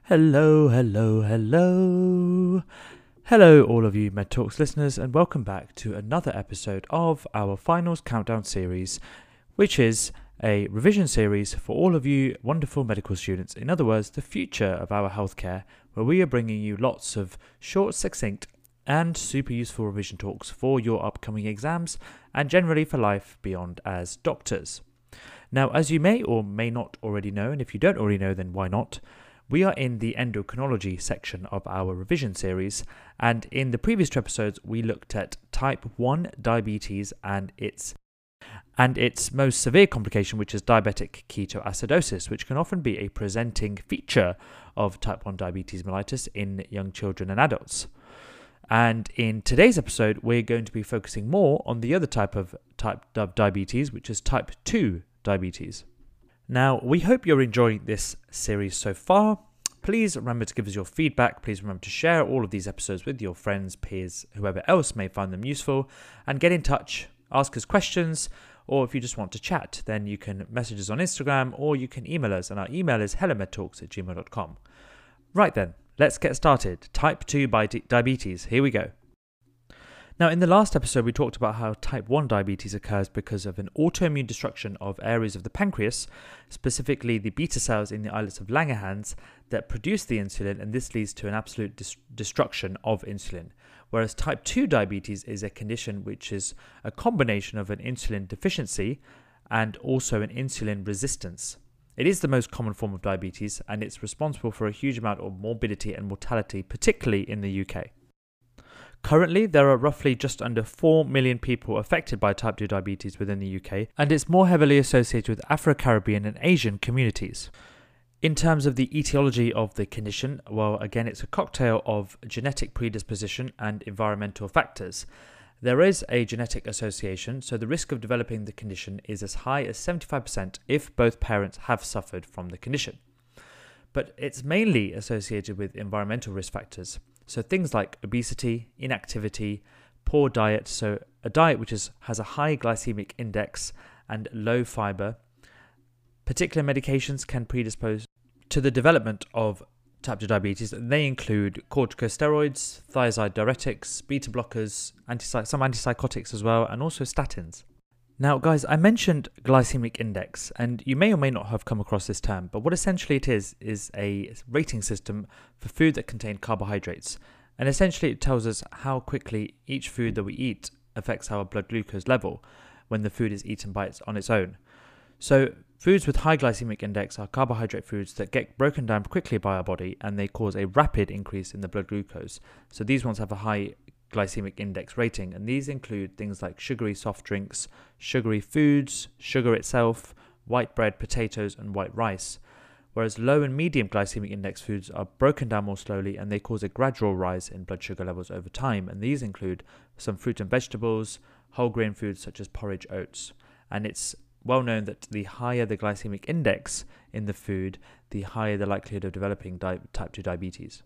Hello, hello, hello. Hello, all of you MedTalks listeners, and welcome back to another episode of our Finals Countdown series, which is a revision series for all of you wonderful medical students. In other words, the future of our healthcare, where we are bringing you lots of short, succinct, and super useful revision talks for your upcoming exams and generally for life beyond as doctors. Now, as you may or may not already know, and if you don't already know, then why not? We are in the endocrinology section of our revision series, and in the previous two episodes we looked at type 1 diabetes and its most severe complication, which is diabetic ketoacidosis, which can often be a presenting feature of type 1 diabetes mellitus in young children and adults. And in today's episode we're going to be focusing more on the other type of diabetes, which is type 2 diabetes. Now, we hope you're enjoying this series so far. Please remember to give us your feedback. Please remember to share all of these episodes with your friends, peers, whoever else may find them useful, and get in touch, ask us questions, or if you just want to chat, then you can message us on Instagram or you can email us, and our email is hellomedtalks@gmail.com. Right then, let's get started. Type 2 diabetes, here we go. Now, in the last episode, we talked about how type 1 diabetes occurs because of an autoimmune destruction of areas of the pancreas, specifically the beta cells in the islets of Langerhans that produce the insulin, and this leads to an absolute destruction of insulin. Whereas type 2 diabetes is a condition which is a combination of an insulin deficiency and also an insulin resistance. It is the most common form of diabetes, and it's responsible for a huge amount of morbidity and mortality, particularly in the UK. Currently, there are roughly just under 4 million people affected by type 2 diabetes within the UK, and it's more heavily associated with Afro-Caribbean and Asian communities. In terms of the etiology of the condition, well, again, it's a cocktail of genetic predisposition and environmental factors. There is a genetic association, so the risk of developing the condition is as high as 75% if both parents have suffered from the condition. But it's mainly associated with environmental risk factors. So things like obesity, inactivity, poor diet, so a diet which has a high glycemic index and low fiber. Particular medications can predispose to the development of type 2 diabetes, and they include corticosteroids, thiazide diuretics, beta blockers, some antipsychotics as well, and also statins. Now guys, I mentioned glycemic index, and you may or may not have come across this term, but what essentially it is a rating system for food that contain carbohydrates. And essentially it tells us how quickly each food that we eat affects our blood glucose level when the food is eaten on its own. So foods with high glycemic index are carbohydrate foods that get broken down quickly by our body, and they cause a rapid increase in the blood glucose. So these ones have a high glycemic index rating, and these include things like sugary soft drinks, sugary foods, sugar itself, white bread, potatoes, and white rice. Whereas low and medium glycemic index foods are broken down more slowly, and they cause a gradual rise in blood sugar levels over time, and these include some fruit and vegetables, whole grain foods such as porridge, oats. And it's well known that the higher the glycemic index in the food, the higher the likelihood of developing type 2 diabetes.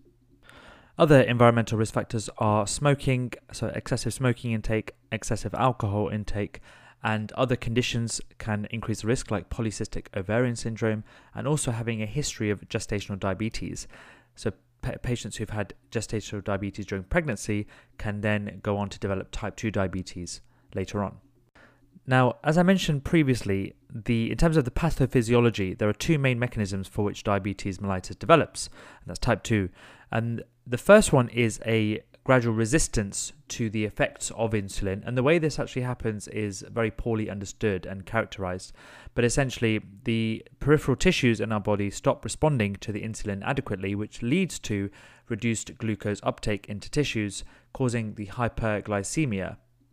Other environmental risk factors are smoking, so excessive smoking intake, excessive alcohol intake, and other conditions can increase the risk, like polycystic ovarian syndrome, and also having a history of gestational diabetes. So patients who've had gestational diabetes during pregnancy can then go on to develop type 2 diabetes later on. Now, as I mentioned previously, in terms of the pathophysiology, there are two main mechanisms for which diabetes mellitus develops, and that's type 2. And the first one is a gradual resistance to the effects of insulin, and the way this actually happens is very poorly understood and characterized. But essentially, the peripheral tissues in our body stop responding to the insulin adequately, which leads to reduced glucose uptake into tissues, causing the hyperglycemia.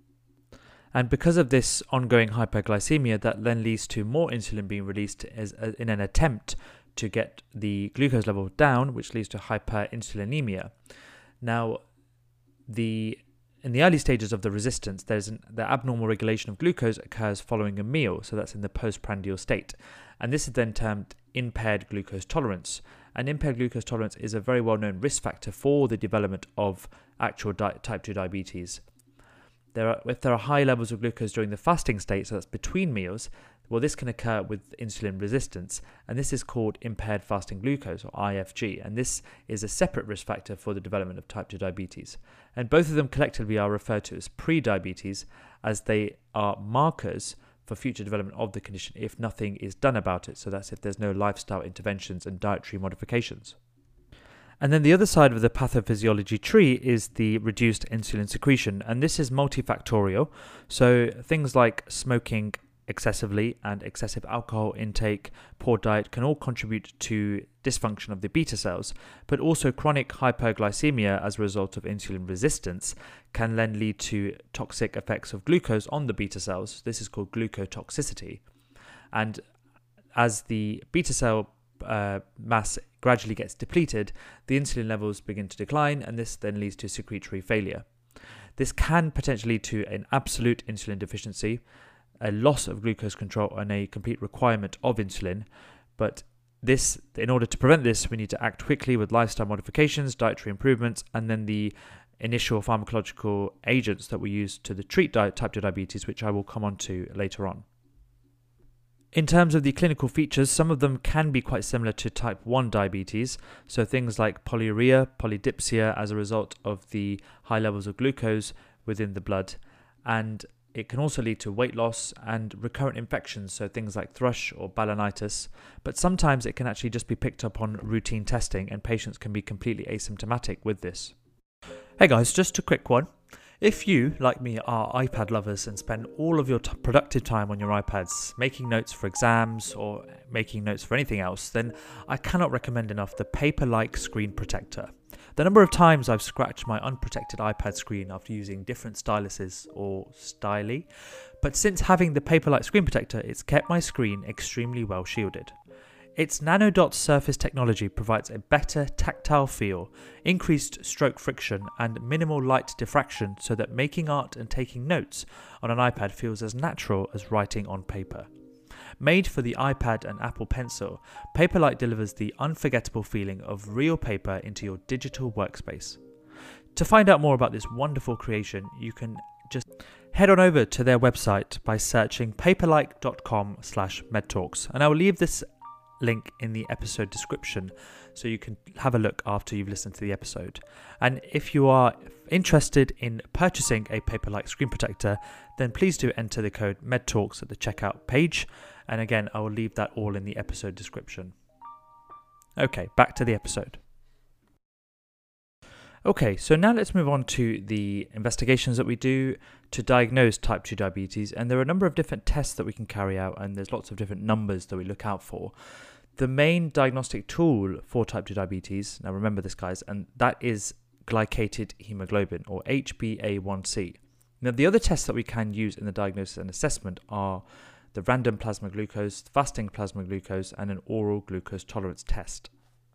And because of this ongoing hyperglycemia, that then leads to more insulin being released in an attempt to get the glucose level down, which leads to hyperinsulinemia. Now, in the early stages of the resistance, the abnormal regulation of glucose occurs following a meal, so that's in the postprandial state. And this is then termed impaired glucose tolerance. And impaired glucose tolerance is a very well-known risk factor for the development of actual type 2 diabetes. If there are high levels of glucose during the fasting state, so that's between meals, Well, this can occur with insulin resistance, and this is called impaired fasting glucose, or IFG, and this is a separate risk factor for the development of type 2 diabetes. And both of them collectively are referred to as pre-diabetes, as they are markers for future development of the condition if nothing is done about it. So that's if there's no lifestyle interventions and dietary modifications. And then the other side of the pathophysiology tree is the reduced insulin secretion, and this is multifactorial. So things like smoking excessively and excessive alcohol intake, poor diet can all contribute to dysfunction of the beta cells, but also chronic hyperglycemia as a result of insulin resistance can then lead to toxic effects of glucose on the beta cells. This is called glucotoxicity. And as the beta cell mass gradually gets depleted, the insulin levels begin to decline, and this then leads to secretory failure. This can potentially lead to an absolute insulin deficiency, a loss of glucose control, and a complete requirement of insulin. But this, in order to prevent this, we need to act quickly with lifestyle modifications, dietary improvements, and then the initial pharmacological agents that we use to treat type 2 diabetes, which I will come on to later on. In terms of the clinical features, some of them can be quite similar to type 1 diabetes, so things like polyuria, polydipsia as a result of the high levels of glucose within the blood, and it can also lead to weight loss and recurrent infections, so things like thrush or balanitis, but sometimes it can actually just be picked up on routine testing and patients can be completely asymptomatic with this. Hey guys, just a quick one. If you, like me, are iPad lovers and spend all of your productive time on your iPads making notes for exams or making notes for anything else, then I cannot recommend enough the Paperlike Screen Protector. The number of times I've scratched my unprotected iPad screen after using different styluses or styly, but since having the Paperlike Screen Protector, it's kept my screen extremely well shielded. Its nanodot surface technology provides a better tactile feel, increased stroke friction, and minimal light diffraction so that making art and taking notes on an iPad feels as natural as writing on paper. Made for the iPad and Apple Pencil, Paperlike delivers the unforgettable feeling of real paper into your digital workspace. To find out more about this wonderful creation, you can just head on over to their website by searching paperlike.com/medtalks, and I will leave this link in the episode description so you can have a look after you've listened to the episode. And if you are interested in purchasing a Paperlike screen protector, then please do enter the code MEDTALKS at the checkout page, and again I will leave that all in the episode description. Okay, back to the episode. Okay, so now let's move on to the investigations that we do to diagnose type 2 diabetes, and there are a number of different tests that we can carry out, and there's lots of different numbers that we look out for. The main diagnostic tool for type 2 diabetes, now remember this guys, and that is glycated hemoglobin, or HbA1c. Now the other tests that we can use in the diagnosis and assessment are the random plasma glucose, fasting plasma glucose, and an oral glucose tolerance test.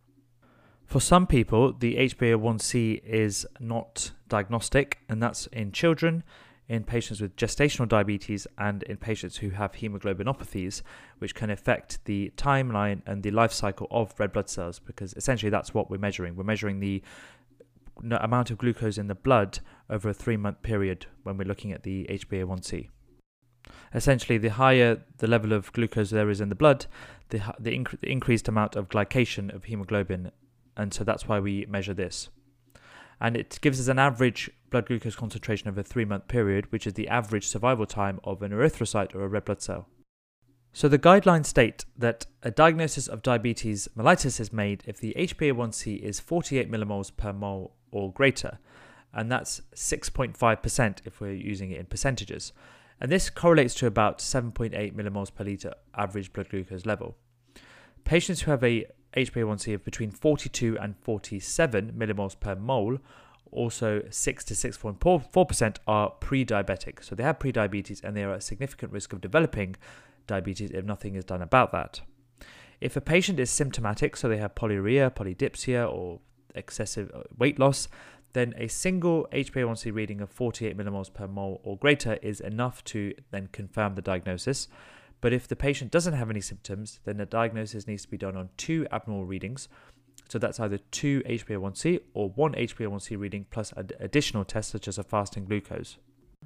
For some people, the HbA1c is not diagnostic, and that's in children, in patients with gestational diabetes, and in patients who have hemoglobinopathies, which can affect the timeline and the life cycle of red blood cells, because essentially that's what we're measuring. We're measuring the amount of glucose in the blood over a 3-month period when we're looking at the HbA1c. Essentially, the higher the level of glucose there is in the blood, the increased amount of glycation of hemoglobin, and so that's why we measure this. And it gives us an average blood glucose concentration over a 3-month period, which is the average survival time of an erythrocyte or a red blood cell. So the guidelines state that a diagnosis of diabetes mellitus is made if the HbA1c is 48 millimoles per mole or greater, and that's 6.5% if we're using it in percentages. And this correlates to about 7.8 millimoles per litre average blood glucose level. Patients who have a HbA1c of between 42 and 47 millimoles per mole, also 6 to 6.4%, are pre-diabetic. So they have pre-diabetes and they are at significant risk of developing diabetes if nothing is done about that. If a patient is symptomatic, so they have polyuria, polydipsia, or excessive weight loss, then a single HbA1c reading of 48 millimoles per mole or greater is enough to then confirm the diagnosis. But if the patient doesn't have any symptoms, then the diagnosis needs to be done on 2 abnormal readings. So that's either 2 HbA1c or 1 HbA1c reading plus additional tests such as a fasting glucose.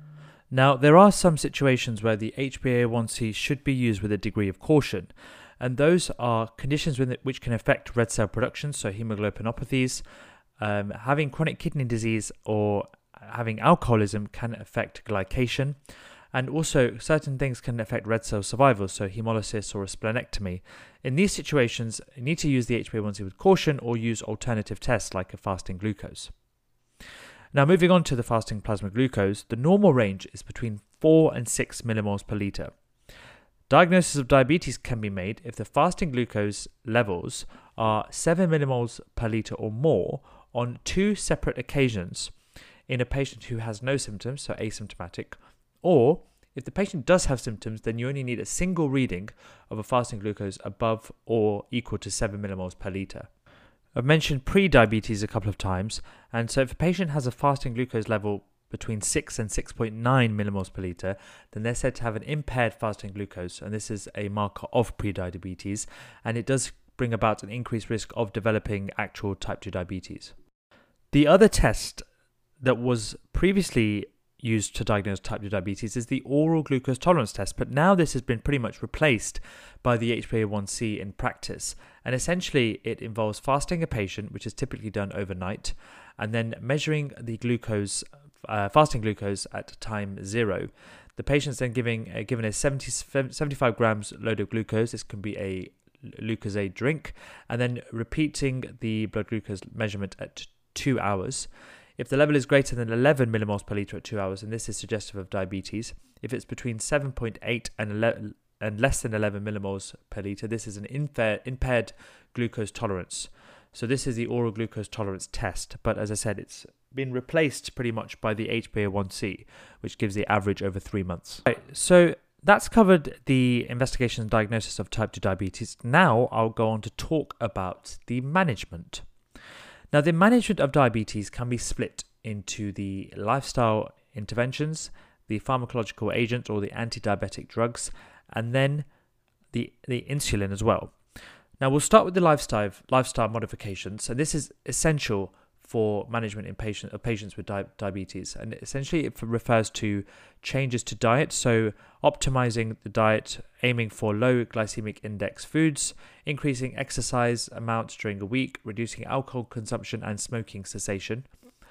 Now, there are some situations where the HbA1c should be used with a degree of caution, and those are conditions which can affect red cell production, so hemoglobinopathies, having chronic kidney disease, or having alcoholism can affect glycation, and also certain things can affect red cell survival, so hemolysis or a splenectomy. In these situations, you need to use the HbA1c with caution or use alternative tests like a fasting glucose. Now, moving on to the fasting plasma glucose, the normal range is between 4 and 6 millimoles per litre. Diagnosis of diabetes can be made if the fasting glucose levels are 7 millimoles per litre or more on 2 separate occasions in a patient who has no symptoms, so asymptomatic, or if the patient does have symptoms, then you only need a single reading of a fasting glucose above or equal to 7 millimoles per litre. I've mentioned pre-diabetes a couple of times, and so if a patient has a fasting glucose level between 6 and 6.9 millimoles per litre, then they're said to have an impaired fasting glucose, and this is a marker of pre-diabetes, and it does bring about an increased risk of developing actual type 2 diabetes. The other test that was previously used to diagnose type 2 diabetes is the oral glucose tolerance test, but now this has been pretty much replaced by the HbA1c in practice, and essentially it involves fasting a patient, which is typically done overnight, and then measuring the glucose, fasting glucose at time 0. The patient's then given a 75 grams load of glucose. This can be a Lucozade drink, and then repeating the blood glucose measurement at 2 hours. If the level is greater than 11 millimoles per litre at 2 hours, and this is suggestive of diabetes. If it's between 7.8 and less than 11 millimoles per litre, this is an impaired glucose tolerance. So this is the oral glucose tolerance test, but as I said, it's been replaced pretty much by the HbA1c, which gives the average over 3 months. Right, so that's covered the investigation and diagnosis of type 2 diabetes. Now I'll go on to talk about the management. Now, the management of diabetes can be split into the lifestyle interventions, the pharmacological agents or the anti-diabetic drugs, and then the insulin as well. Now, we'll start with the lifestyle modifications, and this is essential for management in patients with diabetes, and essentially it refers to changes to diet, so optimizing the diet, aiming for low glycemic index foods, increasing exercise amounts during a week, reducing alcohol consumption and smoking cessation.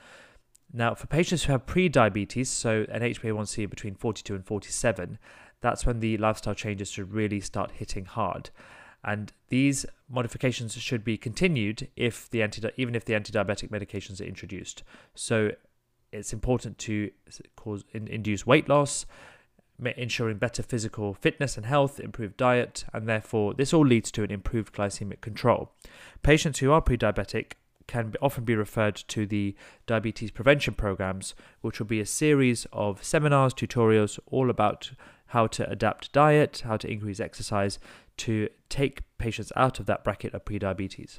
Now, for patients who have pre-diabetes, so an HbA1c between 42 and 47, that's when the lifestyle changes should really start hitting hard. And these modifications should be continued even if the anti-diabetic medications are introduced. So it's important to induce weight loss, ensuring better physical fitness and health, improved diet, and therefore this all leads to an improved glycemic control. Patients who are pre-diabetic can often be referred to the diabetes prevention programs, which will be a series of seminars, tutorials, all about how to adapt diet, how to increase exercise, to take patients out of that bracket of prediabetes.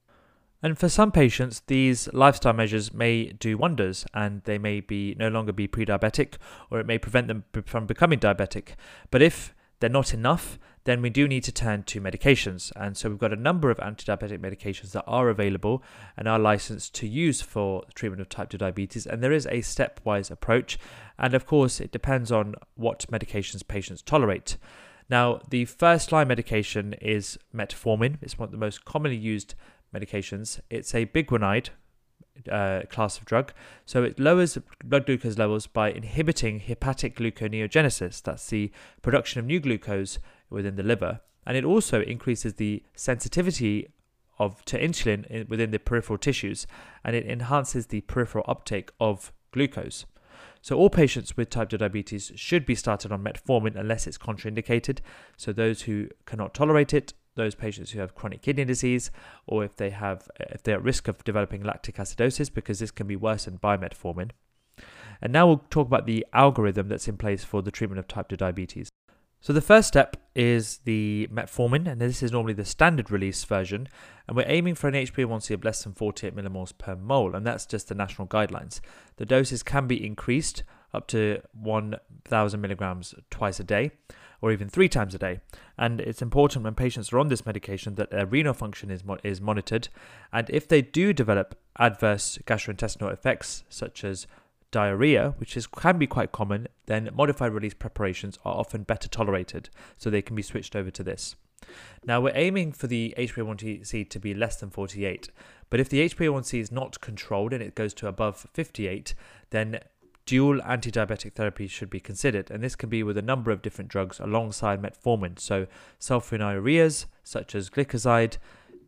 And for some patients, these lifestyle measures may do wonders, and they may no longer be pre-diabetic, or it may prevent them from becoming diabetic. But if they're not enough, then we do need to turn to medications. And so we've got a number of anti-diabetic medications that are available and are licensed to use for the treatment of type 2 diabetes. And there is a stepwise approach. And of course, it depends on what medications patients tolerate. Now, the first line medication is metformin. It's one of the most commonly used medications. It's a biguanide class of drug. So it lowers blood glucose levels by inhibiting hepatic gluconeogenesis. That's the production of new glucose within the liver. And it also increases the sensitivity to insulin within the peripheral tissues, and it enhances the peripheral uptake of glucose. So all patients with type 2 diabetes should be started on metformin unless it's contraindicated. So those who cannot tolerate it, those patients who have chronic kidney disease, or if they're at risk of developing lactic acidosis, because this can be worsened by metformin. And now we'll talk about the algorithm that's in place for the treatment of type 2 diabetes. So the first step is the metformin, and this is normally the standard release version, and we're aiming for an HbA1c of less than 48 millimoles per mole, and that's just the national guidelines. The doses can be increased up to 1,000 milligrams twice a day, or even 3 times a day. And it's important when patients are on this medication that their renal function is monitored, and if they do develop adverse gastrointestinal effects such as diarrhea, can be quite common, then modified release preparations are often better tolerated, so they can be switched over to this. Now, we're aiming for the HbA1c to be less than 48, but if the HbA1c is not controlled and it goes to above 58, then dual anti-diabetic therapy should be considered, and this can be with a number of different drugs alongside metformin, so sulfonylureas such as gliclazide,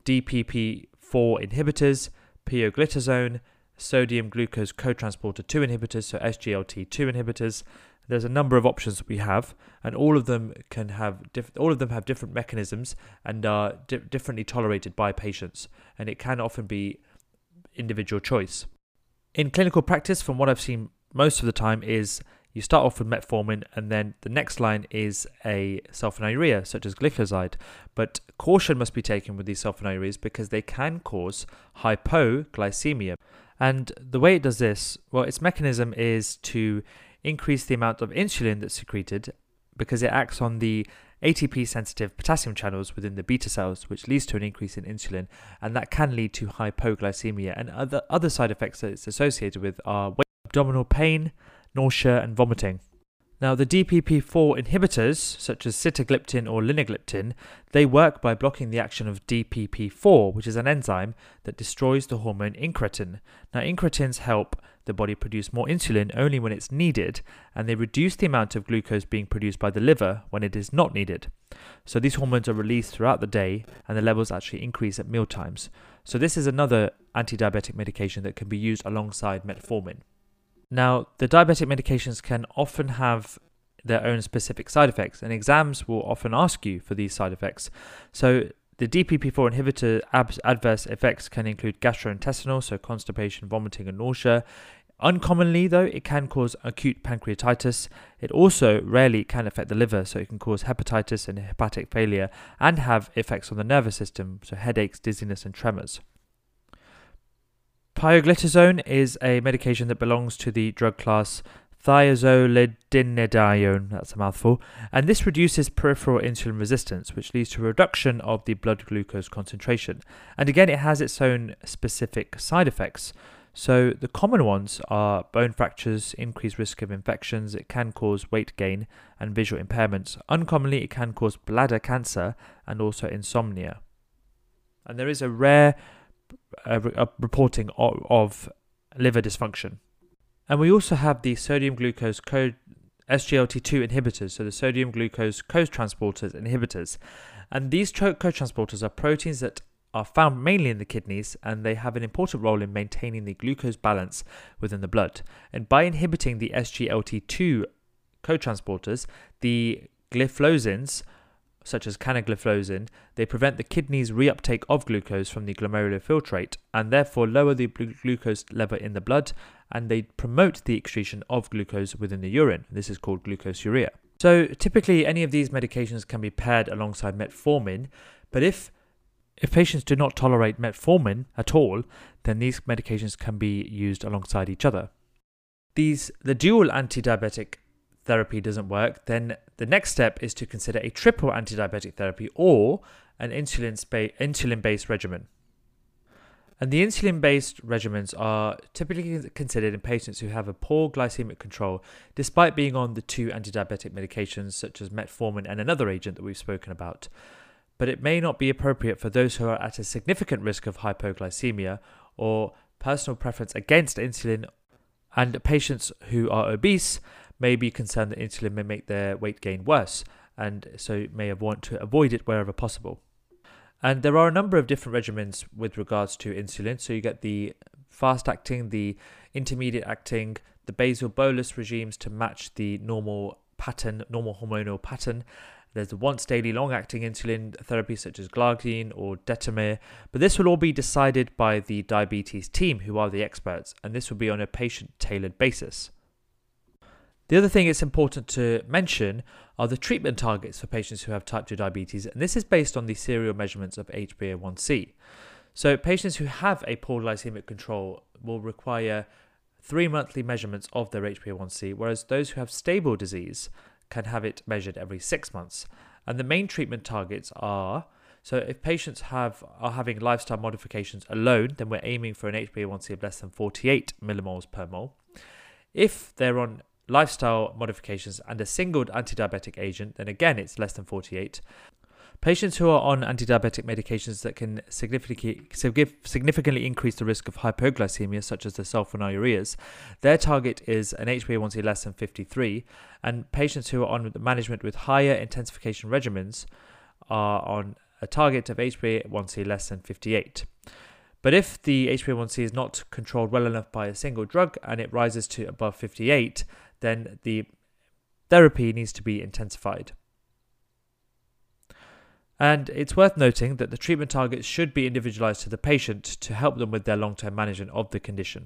DPP-4 inhibitors, pioglitazone, sodium glucose cotransporter 2 inhibitors, so SGLT2 inhibitors. There's a number of options that we have, and all of them have different mechanisms and are differently tolerated by patients, and it can often be individual choice. In clinical practice, from what I've seen most of the time, is you start off with metformin, and then the next line is a sulfonylurea such as gliclazide. But caution must be taken with these sulfonylureas because they can cause hypoglycemia. And the way it does this, well, its mechanism is to increase the amount of insulin that's secreted because it acts on the ATP-sensitive potassium channels within the beta cells, which leads to an increase in insulin, and that can lead to hypoglycemia. And other side effects that it's associated with are abdominal pain, nausea, and vomiting. Now, the DPP-4 inhibitors, such as sitagliptin or linagliptin, they work by blocking the action of DPP-4, which is an enzyme that destroys the hormone incretin. Now, incretins help the body produce more insulin only when it's needed, and they reduce the amount of glucose being produced by the liver when it is not needed. So these hormones are released throughout the day, and the levels actually increase at meal times. So this is another anti-diabetic medication that can be used alongside metformin. Now, the diabetic medications can often have their own specific side effects, and exams will often ask you for these side effects. So the DPP-4 inhibitor adverse effects can include gastrointestinal, so constipation, vomiting, and nausea. Uncommonly, though, it can cause acute pancreatitis. It also rarely can affect the liver, so it can cause hepatitis and hepatic failure, and have effects on the nervous system, so headaches, dizziness, and tremors. Pioglitazone is a medication that belongs to the drug class thiazolidinedione, that's a mouthful, and this reduces peripheral insulin resistance, which leads to a reduction of the blood glucose concentration. And again, it has its own specific side effects. So the common ones are bone fractures, increased risk of infections, it can cause weight gain and visual impairments. Uncommonly, it can cause bladder cancer and also insomnia. And there is a rare reporting of liver dysfunction. And we also have the sodium glucose SGLT2 inhibitors, so the sodium glucose cotransporters inhibitors. And these cotransporters are proteins that are found mainly in the kidneys, and they have an important role in maintaining the glucose balance within the blood. And by inhibiting the SGLT2 cotransporters, the gliflozins, such as canagliflozin, they prevent the kidney's reuptake of glucose from the glomerular filtrate and therefore lower the glucose level in the blood, and they promote the excretion of glucose within the urine. This is called glucosuria. So typically any of these medications can be paired alongside metformin, but if patients do not tolerate metformin at all, then these medications can be used alongside each other. The dual anti-diabetic therapy doesn't work, then the next step is to consider a triple anti-diabetic therapy or an insulin-based regimen. And the insulin-based regimens are typically considered in patients who have a poor glycemic control despite being on the two anti-diabetic medications such as metformin and another agent that we've spoken about. But it may not be appropriate for those who are at a significant risk of hypoglycemia or personal preference against insulin, and patients who are obese may be concerned that insulin may make their weight gain worse, and so may want to avoid it wherever possible. And there are a number of different regimens with regards to insulin. So you get the fast-acting, the intermediate-acting, the basal-bolus regimes to match the normal hormonal pattern. There's the once-daily long-acting insulin therapy such as glargine or detamir, but this will all be decided by the diabetes team, who are the experts, and this will be on a patient-tailored basis. The other thing it's important to mention are the treatment targets for patients who have type 2 diabetes, and this is based on the serial measurements of HbA1c. So patients who have a poor glycemic control will require 3 monthly measurements of their HbA1c, whereas those who have stable disease can have it measured every 6 months. And the main treatment targets are, so if patients are having lifestyle modifications alone, then we're aiming for an HbA1c of less than 48 millimoles per mole. If they're on lifestyle modifications and a single anti-diabetic agent, then again it's less than 48. Patients who are on anti-diabetic medications that can significantly increase the risk of hypoglycemia, such as the sulfonylureas, their target is an HbA1c less than 53, and patients who are on management with higher intensification regimens are on a target of HbA1c less than 58. But if the HbA1c is not controlled well enough by a single drug and it rises to above 58, then the therapy needs to be intensified. And it's worth noting that the treatment targets should be individualized to the patient to help them with their long-term management of the condition.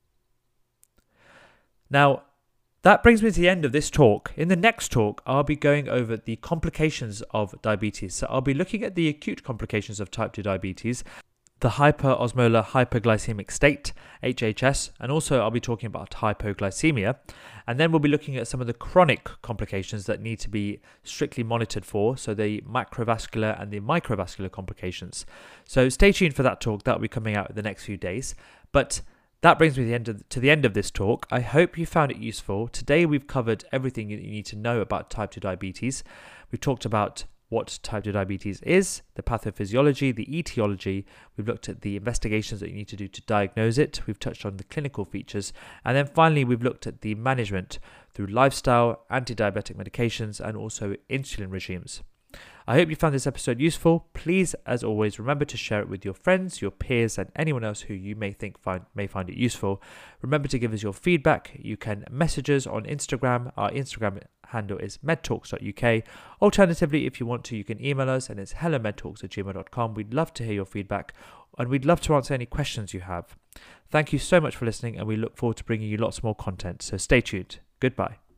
Now, that brings me to the end of this talk. In the next talk, I'll be going over the complications of diabetes. So I'll be looking at the acute complications of type 2 diabetes, the hyperosmolar hyperglycemic state, HHS, and also I'll be talking about hypoglycemia. And then we'll be looking at some of the chronic complications that need to be strictly monitored for, so the macrovascular and the microvascular complications. So stay tuned for that talk. That will be coming out in the next few days. But that brings me to the end of this talk. I hope you found it useful. Today we've covered everything that you need to know about type 2 diabetes. We've talked about what type 2 diabetes is, the pathophysiology, the etiology. We've looked at the investigations that you need to do to diagnose it. We've touched on the clinical features. And then finally, we've looked at the management through lifestyle, anti-diabetic medications, and also insulin regimes. I hope you found this episode useful. Please, as always, remember to share it with your friends, your peers, and anyone else who you may find it useful. Remember to give us your feedback. You can message us on Instagram. Our Instagram handle is medtalks.uk. Alternatively, if you want to, you can email us, and it's hellomedtalks@gmail.com. We'd love to hear your feedback, and we'd love to answer any questions you have. Thank you so much for listening, and we look forward to bringing you lots more content. So stay tuned. Goodbye.